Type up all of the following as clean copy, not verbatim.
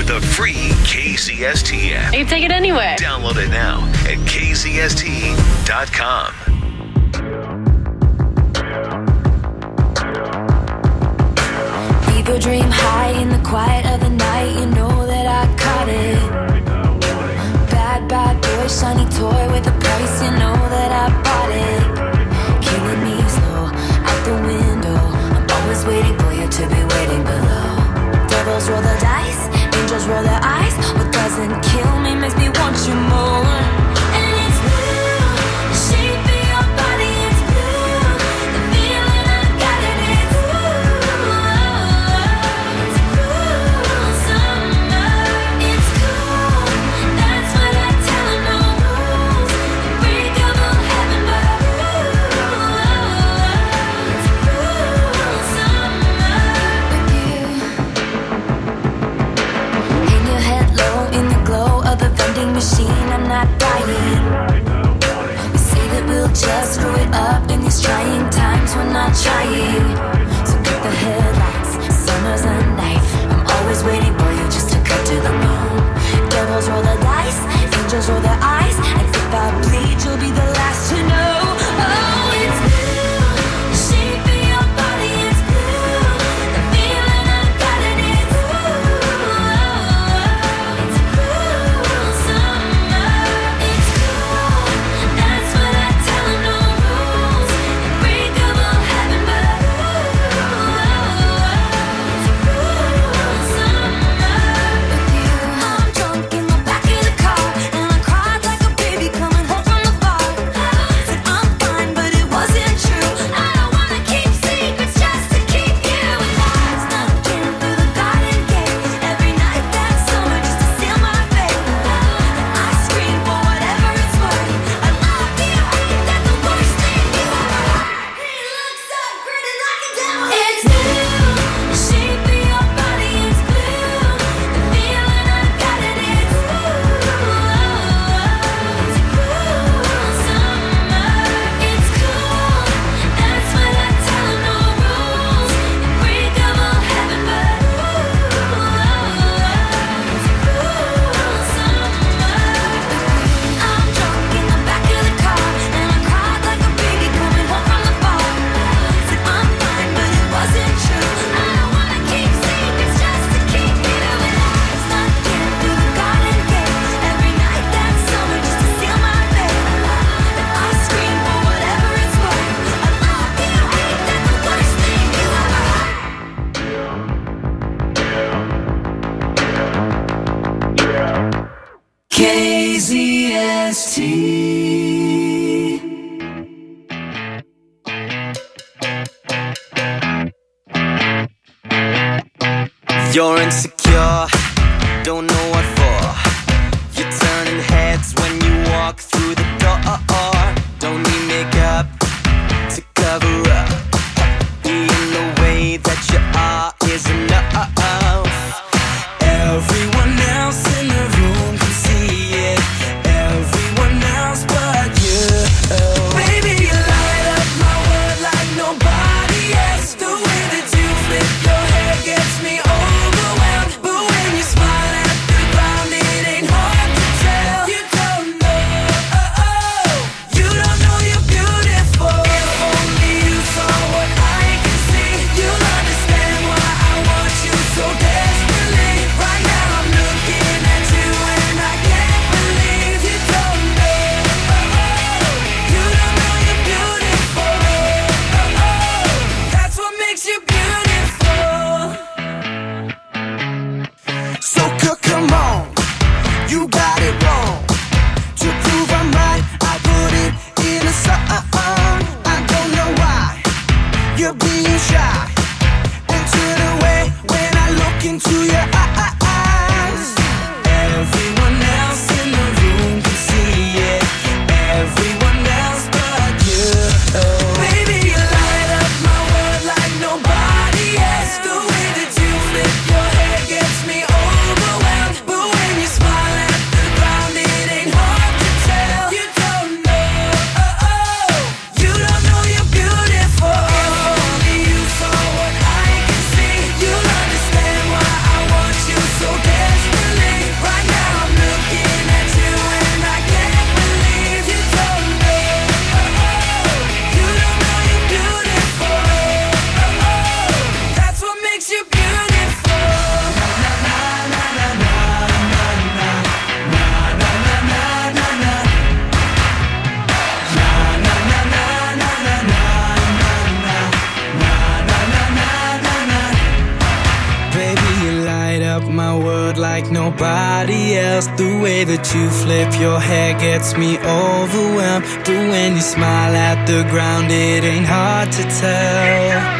with the free KZST app. You can take it anywhere. Download it now at KZST.com. Leave your dream high in the quiet of the night. You know that I caught it. Bad, bad boy, shiny toy with a price. You know that I bought it. Killing me slow, out the window. I'm always waiting for you to be waiting below. Devils roll the dice, angels roll their eyes. What doesn't kill me makes me want you more. And it's blue, the shape of your body is blue. The feeling I got it is it's cool summer. It's cool, that's what I tell her. No rules, unbreakable heaven, but it's cool summer with you. In your head low, in the glow of the vending machine, I'm not dying. We say that we'll just screw it up in these trying times. We're not trying. So cut the headlights, summer's a knife. I'm always waiting for you just to cut to the bone. Devils roll the dice, angels roll their eyes. And if I bleed, you'll be the last to know. Oh, it's blue, the shape of your body is blue. The feeling I got it is it's cool summer. It's cool, that's what I tell her. No rules, unbreakable heaven, but it's cool summer with you. I'm drunk in the back of the car, and I cried like a baby coming home from the bar. Said I'm fine, but it wasn't true. I don't wanna keep secrets just to keep you alive. Snuck in through the garden gate every night that summer just to seal my fate. And I scream for whatever it's worth. I love you, ain't that the worst thing you ever heard? He looks so gritty like a devil. It's blue, the shape of your body is blue. The feeling I got it is it's cool summer. It's cool, that's what I tell her. No rules, unbreakable heaven, but it's cool summer. I'm drunk in the back of the car, and I cried like a baby coming home from the bar. Said I'm fine, but it wasn't true. I don't wanna keep secrets just to keep you alive. Snuck in through the garden gate every night that summer just to seal my fate. And I scream for whatever it's worth. I love you, ain't that the worst thing you ever heard? KZST. You're insecure, don't know what for. You're turning heads when you walk through the door. Don't need makeup to cover up. Being the way that you are is enough. Everyone else in the room can see it. Everyone else but you. Baby, you light up my world like nobody else. The way that you flip your hair gets me overwhelmed. But when you smile at the ground, it ain't hard to tell. You don't know my world like nobody else. The way that you flip your hair gets me overwhelmed. But when you smile at the ground, it ain't hard to tell.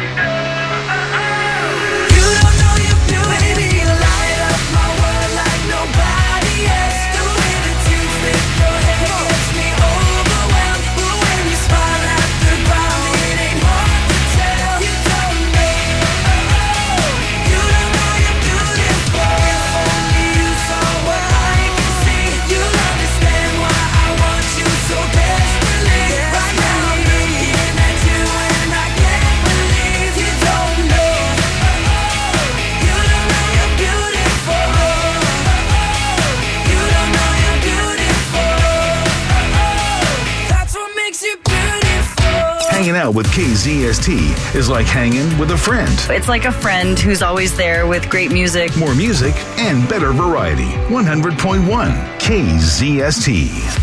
Hanging out with KZST is like hanging with a friend. It's like a friend who's always there with great music. More music and better variety. 100.1 KZST.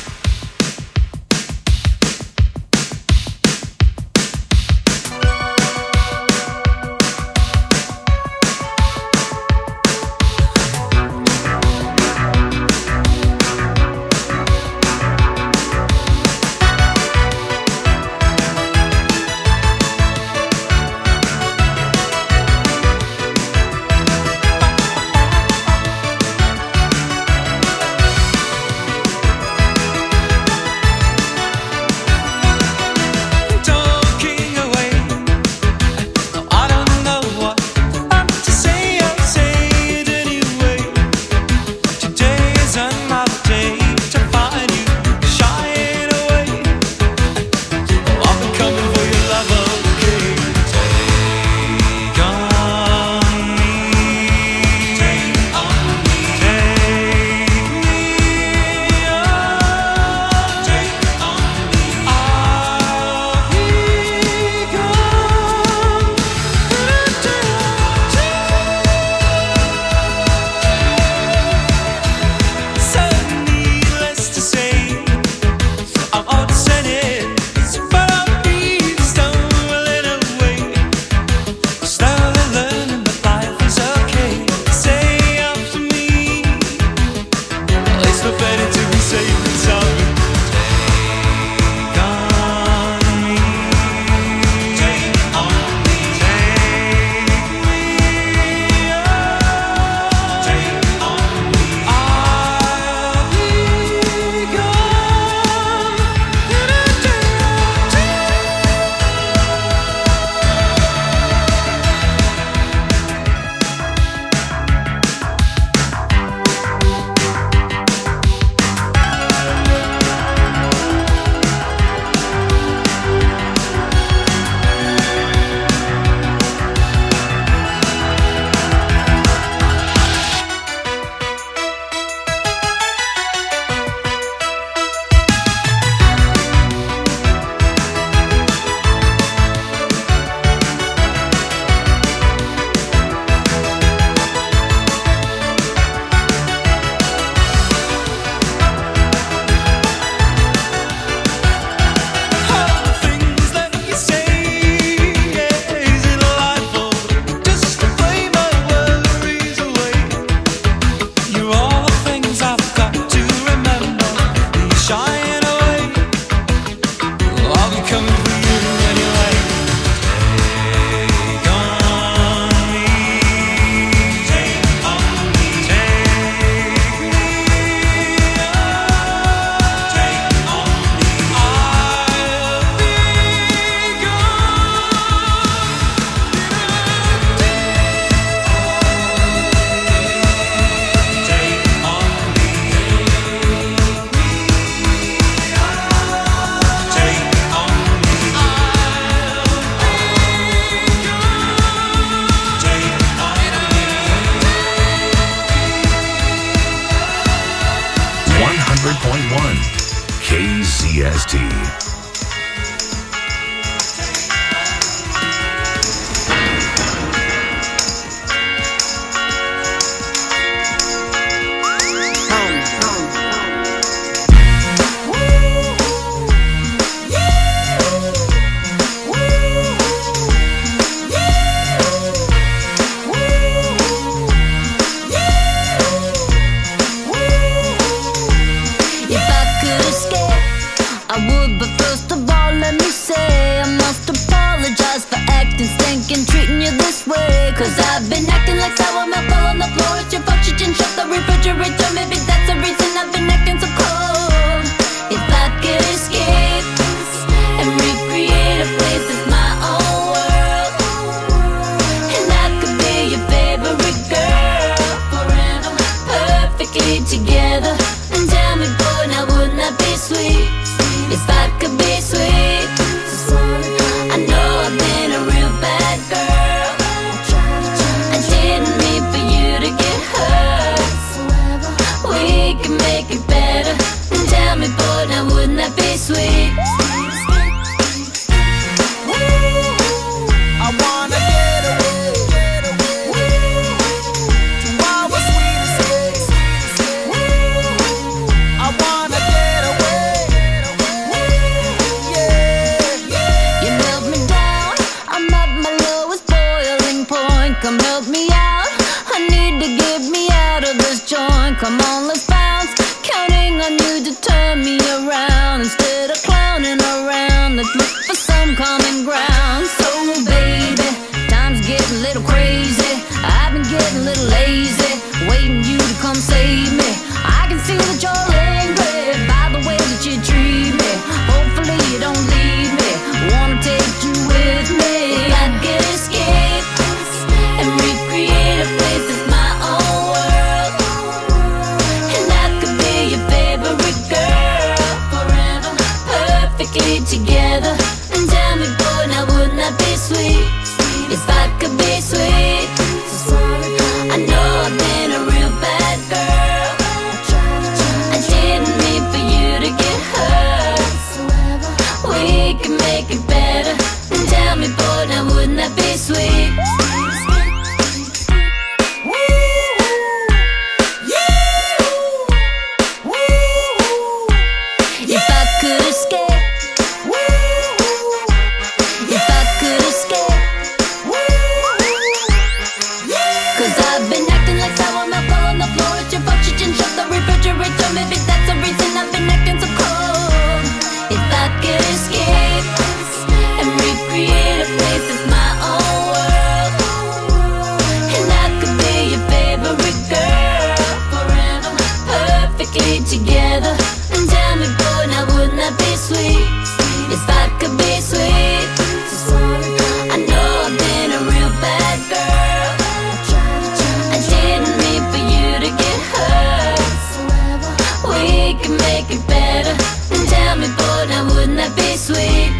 KZST. Yeah. perfectly together. And tell me, boy, now wouldn't that be sweet? If I could be sweet. I know I've been a real bad girl. I didn't mean for you to get hurt. We can make it better. And tell me, boy, now wouldn't that be sweet? I wanna get away to our sweetest place. I wanna get away, yeah. You melt me down, I'm at my lowest boiling point. Come help me out, I need to get me out of this joint. Come on, let's bounce, counting on you to turn me around. Instead of clowning around, let's look for some common ground. So baby, time's getting a little crazy. I've been getting a little lazy, waiting you to come save me. I can see that you're angry by the way that you treat me. Hopefully you don't leave me, wanna take you with me. If I could escape and recreate a place that's my own world, and I could be your favorite girl forever, perfectly together. And tell me, boy, now wouldn't that be sweet? If I could be sweet. I know I've been a real bad girl. I didn't mean for you to get hurt. We can make it better. And tell me, boy, now wouldn't that be sweet? If I could escape, if I could escape, 'cause I've been acting like sour milk all on the floor. It's your fault you didn't shut the refrigerator. Maybe that's the reason I've been acting so cold. If I could escape and recreate a place that's my own world, and I could be your favorite girl forever, perfectly together. And tell me, boy, now wouldn't that be sweet? If I could be sweet. I know I've been a real bad girl. I didn't mean for you to get hurt. We can make it better. And tell me, boy, now wouldn't that be sweet?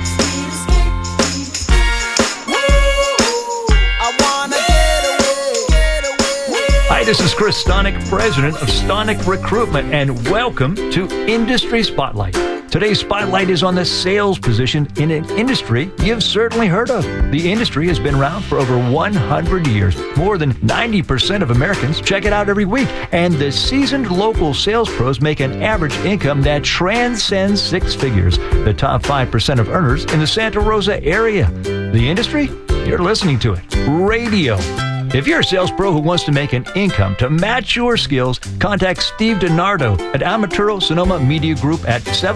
I wanna get away. Hi, this is Chris Stonick, president of Stonick Recruitment, and welcome to Industry Spotlight. Today's spotlight is on the sales position in an industry you've certainly heard of. The industry has been around for over 100 years. More than 90% of Americans check it out every week, and the seasoned local sales pros make an average income that transcends six figures. The top 5% of earners in the Santa Rosa area. The industry? You're listening to it. Radio. If you're a sales pro who wants to make an income to match your skills, contact Steve DiNardo at Amaturo Sonoma Media Group at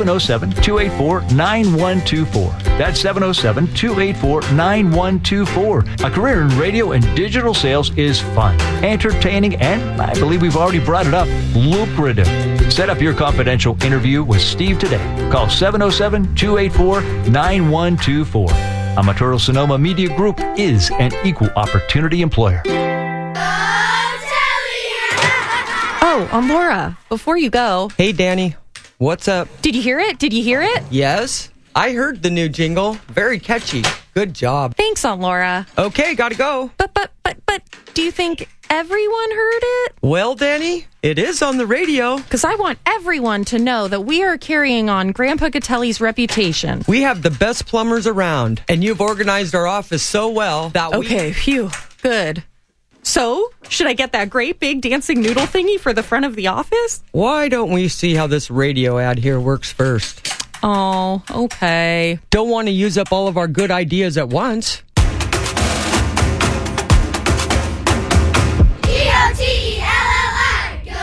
707-284-9124. That's 707-284-9124. A career in radio and digital sales is fun, entertaining, and I believe we've already brought it up, lucrative. Set up your confidential interview with Steve today. Call 707-284-9124. Amaturo Sonoma Media Group is an equal opportunity employer. Oh, I'm Laura. Before you go, Hey, Danny. What's up? did you hear it? Did you hear it? Yes, I heard the new jingle. Very catchy. Good job. Thanks, Aunt Laura. Okay, gotta go. But, do you think everyone heard it? Well, Danny, it is on the radio. Because I want everyone to know that we are carrying on Grandpa Catelli's reputation. We have the best plumbers around, and you've organized our office so well that Okay, phew, good. So, should I get that great big dancing noodle thingy for the front of the office? Why don't we see how this radio ad here works first? Oh, okay. Don't want to use up all of our good ideas at once. G-O-T-E-L-L-I, go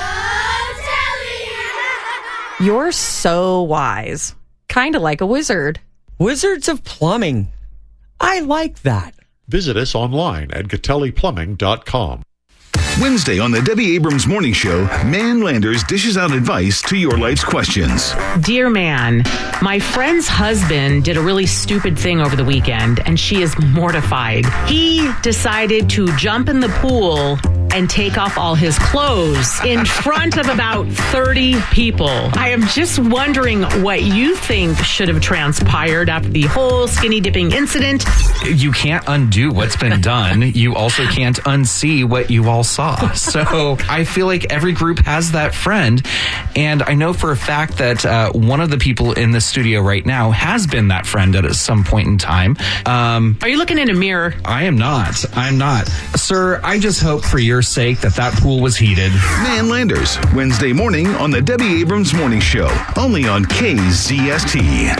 Telly! You're so wise. Kind of like a wizard. Wizards of Plumbing. I like that. Visit us online at GatelliPlumbing.com. Wednesday on the Debbie Abrams Morning Show, Man Landers dishes out advice to your life's questions. Dear man, my friend's husband did a really stupid thing over the weekend, and she is mortified. He decided to jump in the pool and take off all his clothes in front of about 30 people. I am just wondering what you think should have transpired after the whole skinny dipping incident. You can't undo what's been done. You also can't unsee what you all saw. So I feel like every group has that friend. And I know for a fact that one of the people in the studio right now has been that friend at some point in time. Are you looking in a mirror? I am not. I'm not. Sir, I just hope for your sake that pool was heated. Man Landers, Wednesday morning on the Debbie Abrams Morning Show, only on KZST.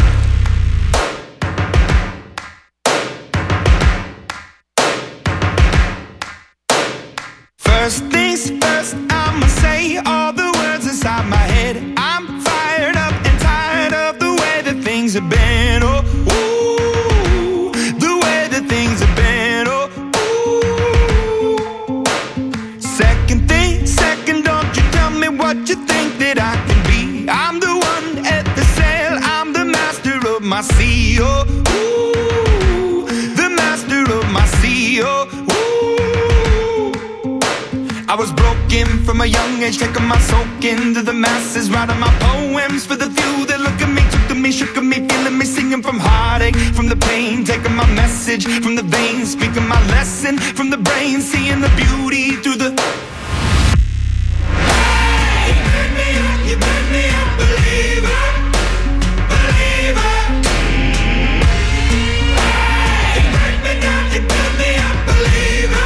First things first, I'ma say all the words inside my head. I'm fired up and tired of the way that things have been. Oh, ooh, the way that things have been. Oh, ooh. Second thing, second, don't you tell me what you think that I can be. I'm the one at the sail, I'm the master of my sea. Oh, ooh, the master of my sea. Oh, I was broken from a young age, taking my soak into the masses, writing my poems for the few that look at me, took to me, shook at me, feeling me, singing from heartache, from the pain, taking my message from the veins, speaking my lesson from the brain, seeing the beauty through the... Hey, you made me a believer, believer. Hey, you break me down, you build me a believer.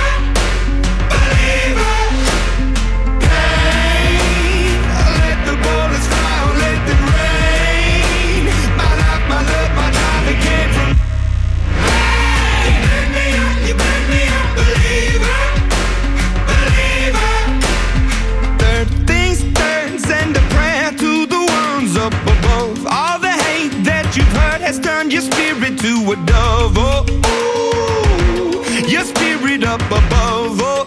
Has turned your spirit to a dove, oh, ooh, your spirit up above, oh,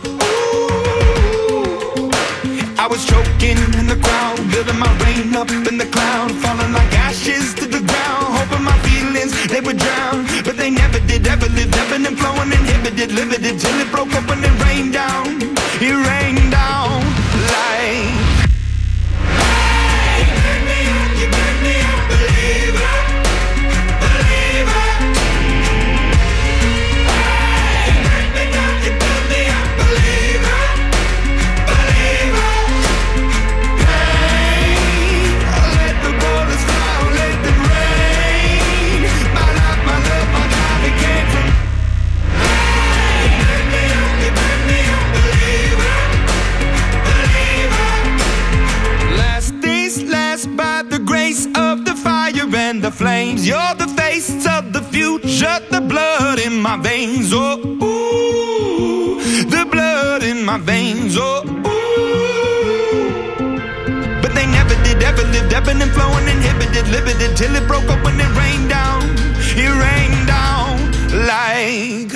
ooh. I was choking in the crowd, building my rain up in the cloud, falling like ashes to the ground, hoping my feelings, they would drown, but they never did, ever lived, ebbing and flowing, inhibited, limited, till it broke open and rained down, it rained down like... Hey, you made me a believer. And the flames, you're the face of the future, the blood in my veins, oh, ooh, the blood in my veins, oh, ooh. But they never did, ever lived, ebbing and flowing, inhibited, limited, till it broke open and rained down, it rained down like...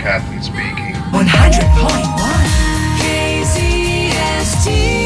Captain speaking. 100.1 KZST.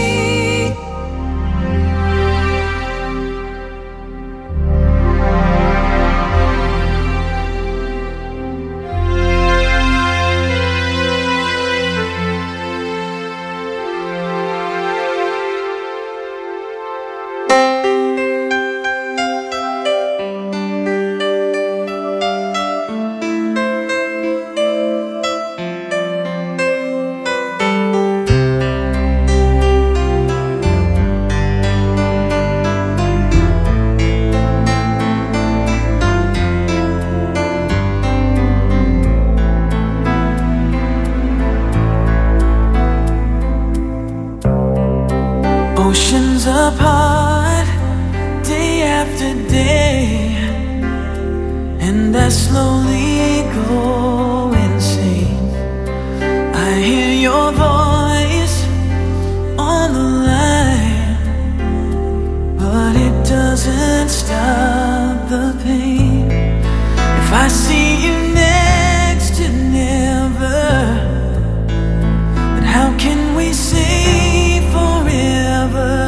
Oceans apart, day after day, and I slowly go insane. I hear your voice on the line, but it doesn't stop the pain. If I see you next to never, then how can we say forever?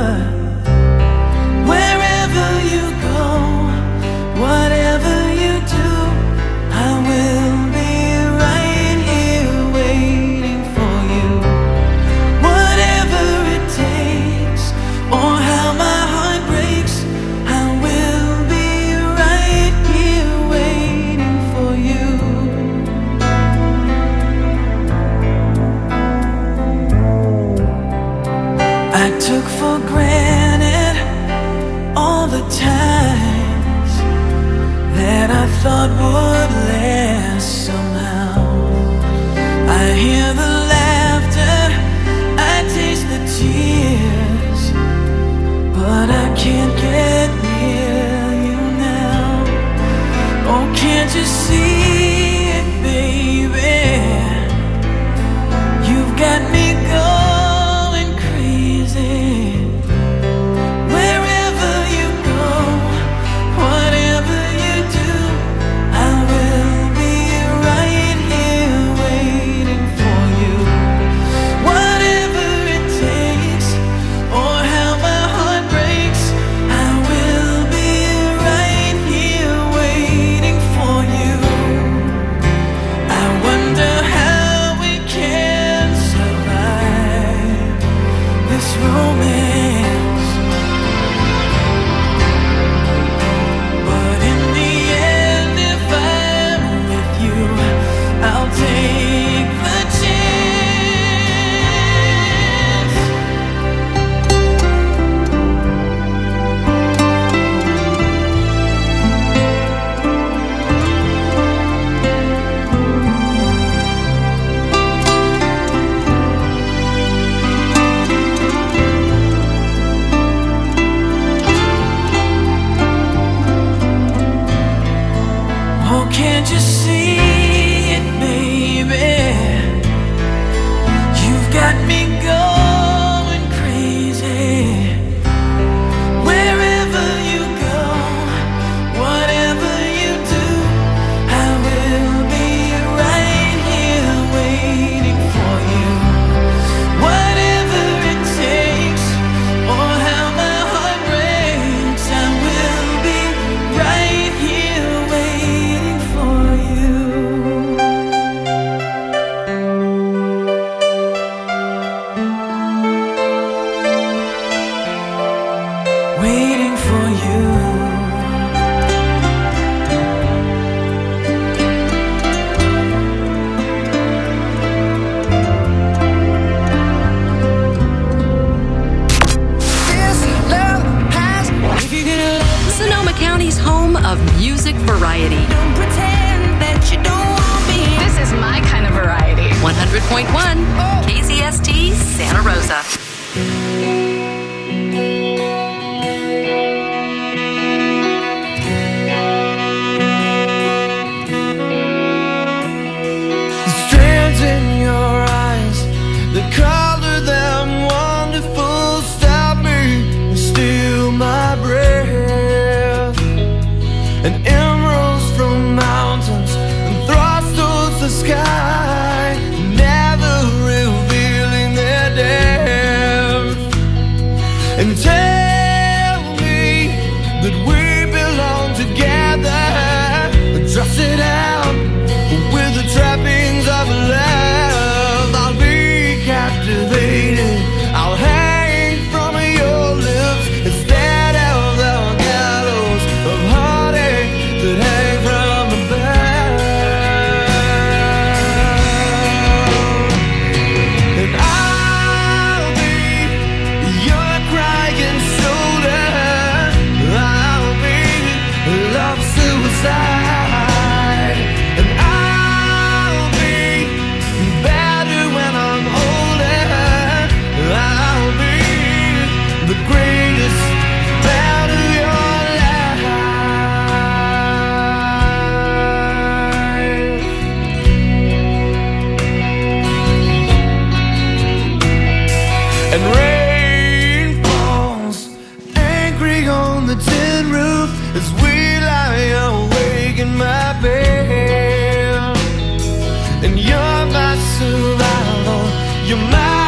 Wherever you go, whatever you do, I will be right here waiting for you. Whatever it takes, or how my heart breaks, I will be right here waiting for you. I took for granted all the times that I thought would last somehow. I hear the laughter, I taste the tears, but I can't get near you now. Oh, can't you see it, baby? You've got me going crazy. Wherever you go, whatever you do, I will be right here waiting for you. Whatever it takes, or how my heart breaks, I will be right here waiting for you. I wonder how we can survive this romance, but in the end, if I'm with you, I'll take the chance. Oh, can't you see it, baby? You've got me going crazy. Wherever you go, whatever you do, I will be right here waiting for you. Whatever it takes, or how my heart breaks, I will be right here waiting for you. and you're my survival. You're my